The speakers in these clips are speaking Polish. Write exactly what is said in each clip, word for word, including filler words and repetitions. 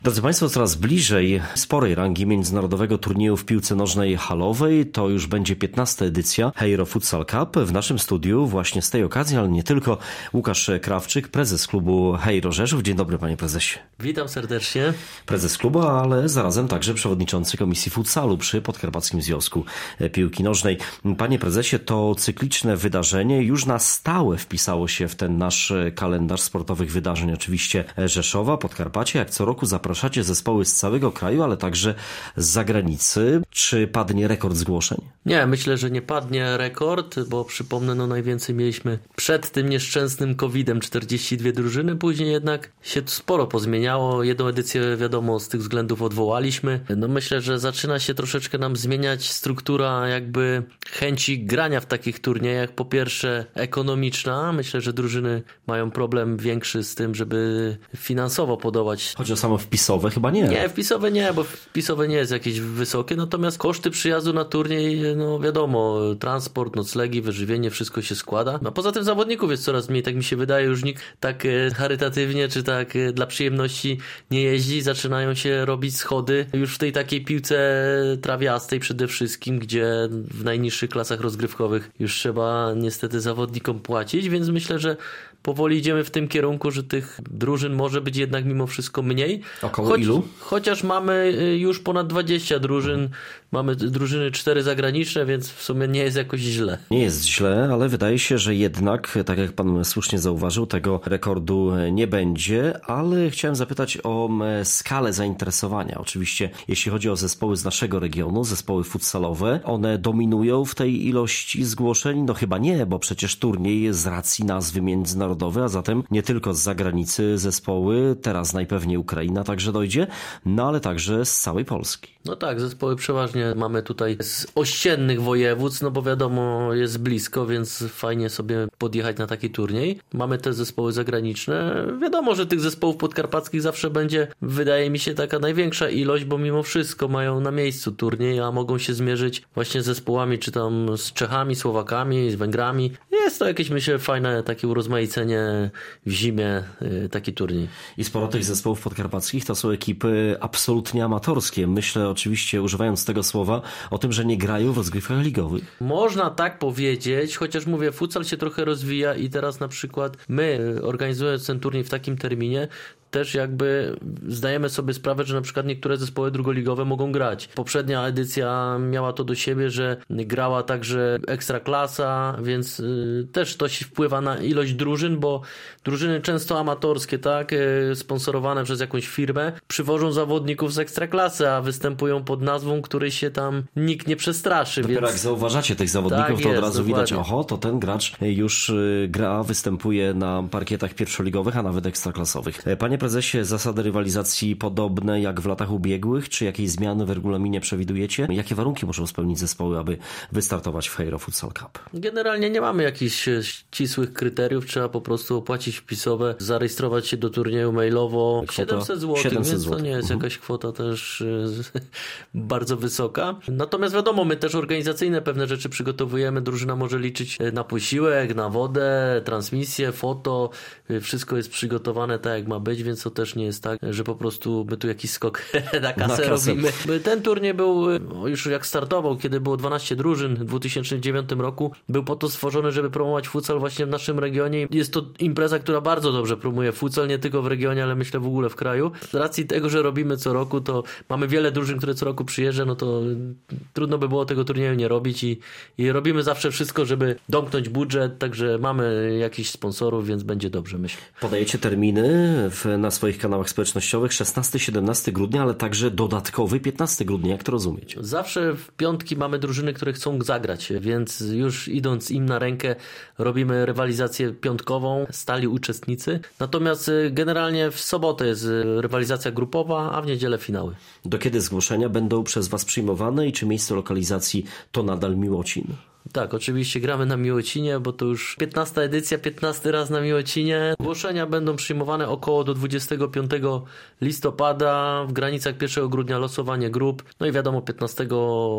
Drodzy Państwo, coraz bliżej sporej rangi międzynarodowego turnieju w piłce nożnej halowej. To już będzie piętnasta edycja Hejro Futsal Cup. W naszym studiu właśnie z tej okazji, ale nie tylko, Łukasz Krawczyk, prezes klubu Hejro Rzeszów. Dzień dobry, panie prezesie. Witam serdecznie. Prezes klubu, ale zarazem także przewodniczący Komisji Futsalu przy Podkarpackim Związku Piłki Nożnej. Panie prezesie, to cykliczne wydarzenie już na stałe wpisało się w ten nasz kalendarz sportowych wydarzeń, oczywiście Rzeszowa, Podkarpacie. Jak co roku zapraszamy Zapraszacie zespoły z całego kraju, ale także z zagranicy. Czy padnie rekord zgłoszeń? Nie, myślę, że nie padnie rekord, bo przypomnę, no najwięcej mieliśmy przed tym nieszczęsnym kowidem czterdzieści dwie drużyny, później jednak się sporo pozmieniało. Jedną edycję, wiadomo, z tych względów odwołaliśmy. No myślę, że zaczyna się troszeczkę nam zmieniać struktura jakby chęci grania w takich turniejach. Po pierwsze ekonomiczna. Myślę, że drużyny mają problem większy z tym, żeby finansowo podołać. Chodzi o samo wpisowe chyba nie. Nie, wpisowe nie, bo wpisowe nie jest jakieś wysokie, natomiast koszty przyjazdu na turniej, no wiadomo, transport, noclegi, wyżywienie, wszystko się składa. A poza tym zawodników jest coraz mniej, tak mi się wydaje, już nikt tak charytatywnie czy tak dla przyjemności nie jeździ, zaczynają się robić schody już w tej takiej piłce trawiastej przede wszystkim, gdzie w najniższych klasach rozgrywkowych już trzeba niestety zawodnikom płacić, więc myślę, że powoli idziemy w tym kierunku, że tych drużyn może być jednak mimo wszystko mniej. Około Choć, ilu? Chociaż mamy już ponad dwadzieścia drużyn, mamy drużyny cztery zagraniczne, więc w sumie nie jest jakoś źle. Nie jest źle, ale wydaje się, że jednak, tak jak pan słusznie zauważył, tego rekordu nie będzie, ale chciałem zapytać o skalę zainteresowania. Oczywiście, jeśli chodzi o zespoły z naszego regionu, zespoły futsalowe, one dominują w tej ilości zgłoszeń? No chyba nie, bo przecież turniej z racji nazwy międzynarodowej, a zatem nie tylko z zagranicy zespoły, teraz najpewniej Ukraina także dojdzie, no ale także z całej Polski. No tak, zespoły przeważnie mamy tutaj z ościennych województw, no bo wiadomo, jest blisko, więc fajnie sobie podjechać na taki turniej. Mamy te zespoły zagraniczne. Wiadomo, że tych zespołów podkarpackich zawsze będzie, wydaje mi się, taka największa ilość, bo mimo wszystko mają na miejscu turniej, a mogą się zmierzyć właśnie z zespołami, czy tam z Czechami, Słowakami, z Węgrami. Jest to jakieś, myślę, fajne takie urozmaicenie w zimie, taki turniej. I sporo tych zespołów podkarpackich to są ekipy absolutnie amatorskie. Myślę oczywiście, używając tego słowa, o tym, że nie grają w rozgrywkach ligowych. Można tak powiedzieć, chociaż mówię, futsal się trochę rozwija i teraz na przykład my, organizując ten turniej w takim terminie, też jakby zdajemy sobie sprawę, że na przykład niektóre zespoły drugoligowe mogą grać. Poprzednia edycja miała to do siebie, że grała także ekstraklasa, więc y, też to się wpływa na ilość drużyn, bo drużyny często amatorskie, tak, y, sponsorowane przez jakąś firmę, przywożą zawodników z ekstraklasy, a występują pod nazwą, której się tam nikt nie przestraszy. Dopiero więc... jak zauważacie tych zawodników, tak to jest, od razu dokładnie. widać, oho, to ten gracz już y, gra, występuje na parkietach pierwszoligowych, a nawet ekstraklasowych. Panie prezesie, zasady rywalizacji podobne jak w latach ubiegłych? Czy jakieś zmiany w regulaminie przewidujecie? Jakie warunki muszą spełnić zespoły, aby wystartować w Hejro Futsal Cup? Generalnie nie mamy jakichś ścisłych kryteriów. Trzeba po prostu opłacić wpisowe, zarejestrować się do turnieju mailowo. Kwota siedemset złotych, siedemset więc złotych. to nie jest Mhm. jakaś kwota też bardzo wysoka. Natomiast wiadomo, my też organizacyjne pewne rzeczy przygotowujemy. Drużyna może liczyć na posiłek, na wodę, transmisję, foto. Wszystko jest przygotowane tak, jak ma być, więc to też nie jest tak, że po prostu my tu jakiś skok na kasę, na kasę robimy. Ten turniej był, już jak startował, kiedy było dwanaście drużyn w dwa tysiące dziewiątym roku, był po to stworzony, żeby promować futsal właśnie w naszym regionie. Jest to impreza, która bardzo dobrze promuje futsal, nie tylko w regionie, ale myślę w ogóle w kraju. Z racji tego, że robimy co roku, to mamy wiele drużyn, które co roku przyjeżdża, no to trudno by było tego turnieju nie robić i, i robimy zawsze wszystko, żeby domknąć budżet, także mamy jakichś sponsorów, więc będzie dobrze, myślę. Podajecie terminy w, na swoich kanałach społecznościowych szesnastego siedemnastego grudnia, ale także dodatkowy piętnastego grudnia, jak to rozumieć? Zawsze w piątki mamy drużyny, które chcą zagrać, więc już idąc im na rękę robimy rywalizację piątkową, stali uczestnicy. Natomiast generalnie w sobotę jest rywalizacja grupowa, a w niedzielę finały. Do kiedy zgłoszenia będą przez Was przyjmowane i czy miejsce lokalizacji to nadal Miłocin? Tak, oczywiście gramy na Miłocinie, bo to już piętnasta edycja, piętnasty raz na Miłocinie. Zgłoszenia będą przyjmowane około do dwudziestego piątego listopada, w granicach pierwszego grudnia losowanie grup, no i wiadomo piętnastego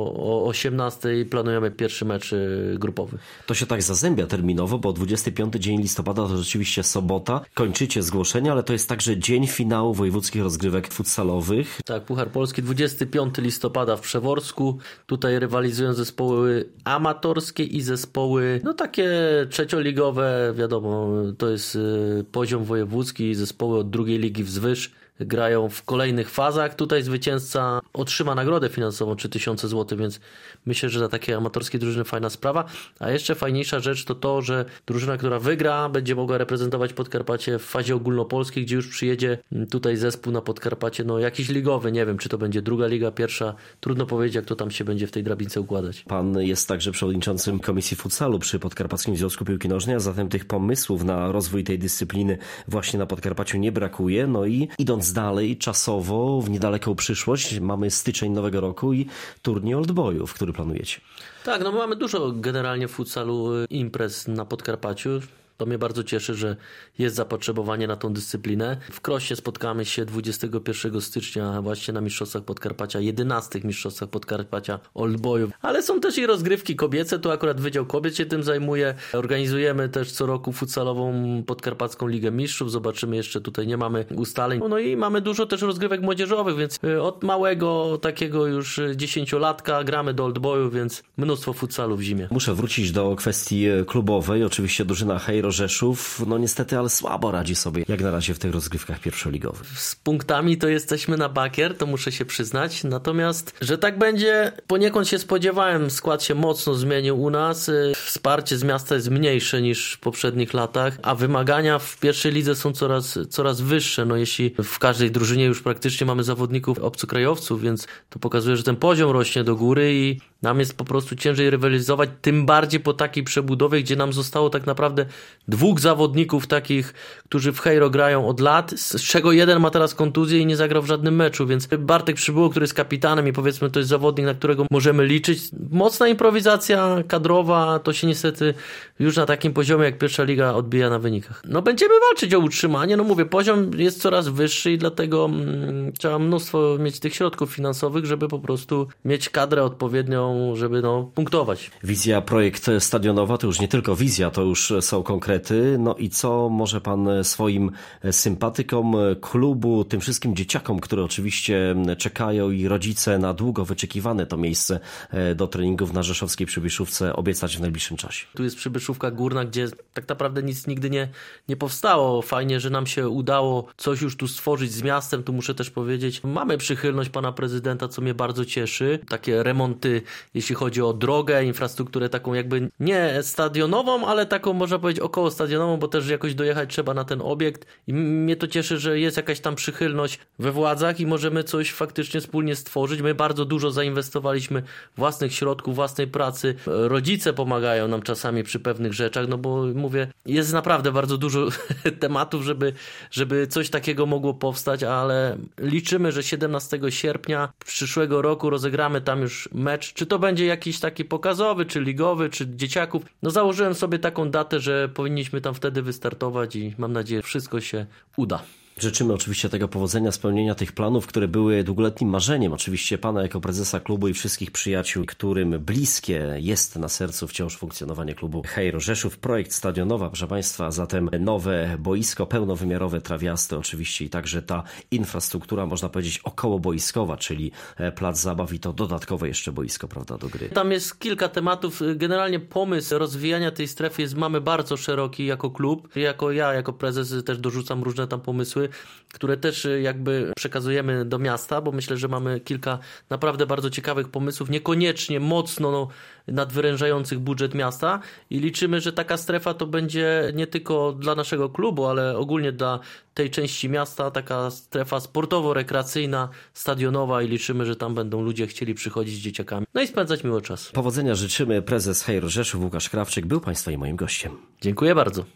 o osiemnastej planujemy pierwszy mecz grupowy. To się tak zazębia terminowo, bo dwudziesty piąty dzień listopada to rzeczywiście sobota, kończycie zgłoszenia, ale to jest także dzień finału wojewódzkich rozgrywek futsalowych. Tak, Puchar Polski dwudziestego piątego listopada w Przeworsku, tutaj rywalizują zespoły amatorskie i zespoły, no takie trzecioligowe, wiadomo, to jest poziom wojewódzki, zespoły od drugiej ligi wzwyż grają w kolejnych fazach. Tutaj zwycięzca otrzyma nagrodę finansową trzy tysiące złotych, więc myślę, że dla takiej amatorskiej drużyny fajna sprawa. A jeszcze fajniejsza rzecz to to, że drużyna, która wygra, będzie mogła reprezentować Podkarpacie w fazie ogólnopolskiej, gdzie już przyjedzie tutaj zespół na Podkarpacie, no jakiś ligowy, nie wiem, czy to będzie druga liga, pierwsza, trudno powiedzieć, jak to tam się będzie w tej drabince układać. Pan jest także przewodniczącym Komisji Futsalu przy Podkarpackim Związku Piłki Nożnej, a zatem tych pomysłów na rozwój tej dyscypliny właśnie na Podkarpaciu nie brakuje. No i idąc dalej, czasowo, w niedaleką przyszłość, mamy styczeń nowego roku i turniej oldboyów, który planujecie. Tak, no my mamy dużo generalnie w futsalu imprez na Podkarpaciu. To mnie bardzo cieszy, że jest zapotrzebowanie na tą dyscyplinę. W Krośnie spotkamy się dwudziestego pierwszego stycznia właśnie na Mistrzostwach Podkarpacia, jedenastych Mistrzostwach Podkarpacia oldboyów. Ale są też i rozgrywki kobiece, tu akurat Wydział Kobiet się tym zajmuje. Organizujemy też co roku futsalową Podkarpacką Ligę Mistrzów. Zobaczymy, jeszcze tutaj nie mamy ustaleń. No i mamy dużo też rozgrywek młodzieżowych, więc od małego takiego już dziesięciolatka gramy do oldboyów, więc mnóstwo futsalu w zimie. Muszę wrócić do kwestii klubowej. Oczywiście drużyna Hejro Rzeszów, no niestety, ale słabo radzi sobie jak na razie w tych rozgrywkach pierwszoligowych. Z punktami to jesteśmy na bakier, to muszę się przyznać. Natomiast, że tak będzie, poniekąd się spodziewałem, skład się mocno zmienił u nas. Wsparcie z miasta jest mniejsze niż w poprzednich latach, a wymagania w pierwszej lidze są coraz, coraz wyższe. No jeśli w każdej drużynie już praktycznie mamy zawodników obcokrajowców, więc to pokazuje, że ten poziom rośnie do góry i nam jest po prostu ciężej rywalizować, tym bardziej po takiej przebudowie, gdzie nam zostało tak naprawdę dwóch zawodników takich, którzy w Hejro grają od lat, z czego jeden ma teraz kontuzję i nie zagrał w żadnym meczu, więc Bartek Przybyło, który jest kapitanem i powiedzmy to jest zawodnik, na którego możemy liczyć. Mocna improwizacja kadrowa, to się niestety już na takim poziomie jak pierwsza liga odbija na wynikach. No będziemy walczyć o utrzymanie, no mówię, poziom jest coraz wyższy i dlatego mm, trzeba mnóstwo mieć tych środków finansowych, żeby po prostu mieć kadrę odpowiednią, żeby no punktować. Wizja, projekt stadionowa to już nie tylko wizja, to już są konkrety. No i co może pan swoim sympatykom klubu, tym wszystkim dzieciakom, które oczywiście czekają i rodzice na długo wyczekiwane to miejsce do treningów na rzeszowskiej Przybyszówce obiecać w najbliższym czasie? Tu jest Przybyszówka Górna, gdzie tak naprawdę nic nigdy nie, nie powstało. Fajnie, że nam się udało coś już tu stworzyć z miastem, tu muszę też powiedzieć. Mamy przychylność pana prezydenta, co mnie bardzo cieszy. Takie remonty, jeśli chodzi o drogę, infrastrukturę taką jakby nie stadionową, ale taką można powiedzieć około stadionową, bo też jakoś dojechać trzeba na ten obiekt i mnie to cieszy, że jest jakaś tam przychylność we władzach i możemy coś faktycznie wspólnie stworzyć. My bardzo dużo zainwestowaliśmy własnych środków, własnej pracy. Rodzice pomagają nam czasami przy pewnych rzeczach, no bo mówię, jest naprawdę bardzo dużo tematów, żeby, żeby coś takiego mogło powstać, ale liczymy, że siedemnastego sierpnia przyszłego roku rozegramy tam już mecz. Czy to będzie jakiś taki pokazowy, czy ligowy, czy dzieciaków? No założyłem sobie taką datę, że powinniśmy tam wtedy wystartować i mam nadzieję, że wszystko się uda. Życzymy oczywiście tego powodzenia, spełnienia tych planów, które były długoletnim marzeniem. Oczywiście pana jako prezesa klubu i wszystkich przyjaciół, którym bliskie jest na sercu wciąż funkcjonowanie klubu Hejro Rzeszów. Projekt stadionowa, proszę państwa, zatem nowe boisko, pełnowymiarowe, trawiaste oczywiście i także ta infrastruktura, można powiedzieć, okołoboiskowa, czyli plac zabaw i to dodatkowe jeszcze boisko, prawda, do gry. Tam jest kilka tematów. Generalnie pomysł rozwijania tej strefy jest, mamy bardzo szeroki jako klub. Jako ja, jako prezes też dorzucam różne tam pomysły, które też jakby przekazujemy do miasta, bo myślę, że mamy kilka naprawdę bardzo ciekawych pomysłów, niekoniecznie mocno no, nadwyrężających budżet miasta i liczymy, że taka strefa to będzie nie tylko dla naszego klubu, ale ogólnie dla tej części miasta, taka strefa sportowo-rekreacyjna, stadionowa i liczymy, że tam będą ludzie chcieli przychodzić z dzieciakami, no i spędzać miło czas. Powodzenia życzymy. Prezes Hejro Rzeszów Łukasz Krawczyk był państwa i moim gościem. Dziękuję bardzo.